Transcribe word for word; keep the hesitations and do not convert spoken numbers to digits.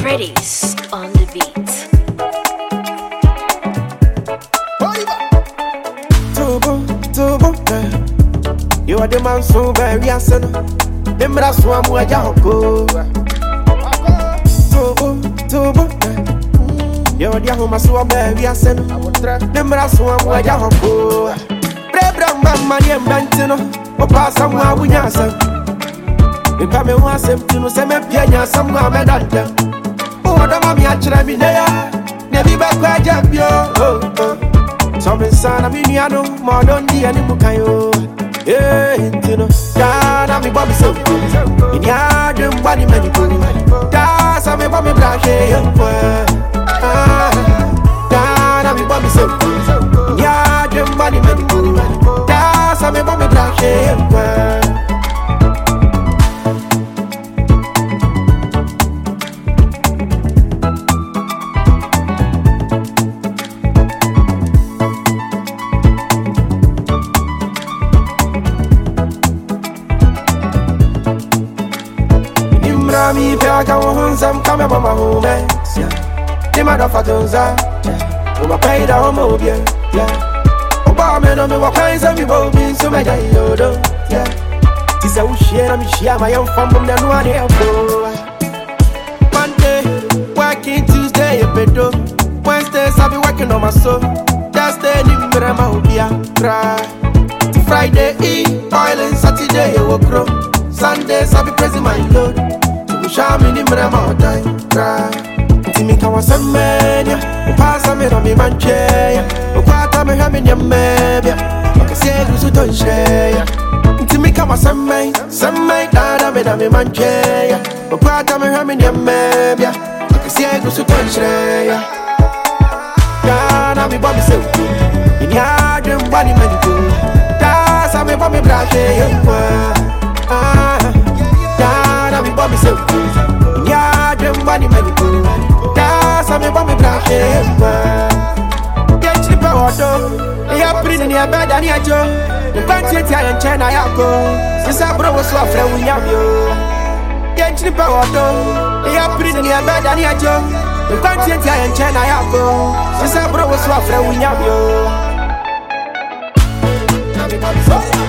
Freddy's on the beat. Tubu, tubu, eh. You are the man so very asset. Remember that's why I'm with you. Tubu, tubu, eh. You are the home so very asset. Remember that's why I'm with you. Brebra mama ni mbantino. Opa samwa bunyasa. If me want something to say me pianya samwa medanta. Oh, da mami achira mi neya. Nebi ba kwa jambio. Oh, oh. Some son of me, I know more than the animal kayo. Yeah, you know, Dana, me bobby so good. In your body, many good. That's a me bobby black hair. Dana, me bobby so good. In your body, many good. That's a me bobby black hair. Me pick a woman, some come up on my home. The mother for Tonza, who pay the home of you. Obama, no, me walk kinds of people being so many. Yeah, tis a share, I'm share my own fun from the one here. Monday, working Tuesday, a bedo. Wednesdays, I'll be working on my soul. Thursday, I'm cry. Friday, eat oil and Saturday, you will grow. Sundays, I'll be praising my Lord. Show me the more time, cry. Timmy can was a man, yeah. Pass a minute on me, man, chair. No quarter, me having your maybe. I can say, who's to touch, yeah. Timmy can was a man, some man, that I made a me, man, chair. No quarter, me having your maybe. I can say, who's to touch, yeah. Gana, me, Bobby, so good. In your dream, body, man, good. That's how me, Bobby, black, yeah. Bobby so good. Yeah, them body many good. That's how me bobby black hair. Get cheap water. Yeah, pretty in your bed and your jaw. The fancy Italian China yako. Since I bro was so afraid we have you. Get cheap water. Yeah, pretty in your bed and your jaw. The fancy Italian China yako. Since I bro was so afraid we have you.